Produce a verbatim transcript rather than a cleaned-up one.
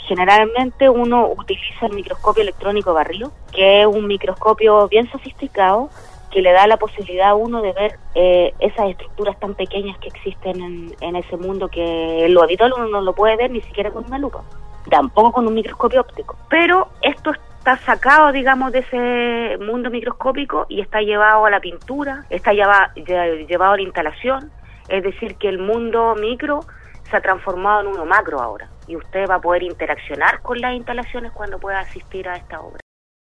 Generalmente uno utiliza el microscopio electrónico Barrilo, que es un microscopio bien sofisticado, que le da la posibilidad a uno de ver eh, esas estructuras tan pequeñas que existen en, en ese mundo, que en lo habitual uno no lo puede ver ni siquiera con una lupa, tampoco con un microscopio óptico. Pero esto está sacado, digamos, de ese mundo microscópico y está llevado a la pintura, está lleva, llevado a la instalación, es decir, que el mundo micro se ha transformado en uno macro ahora, y usted va a poder interaccionar con las instalaciones cuando pueda asistir a esta obra.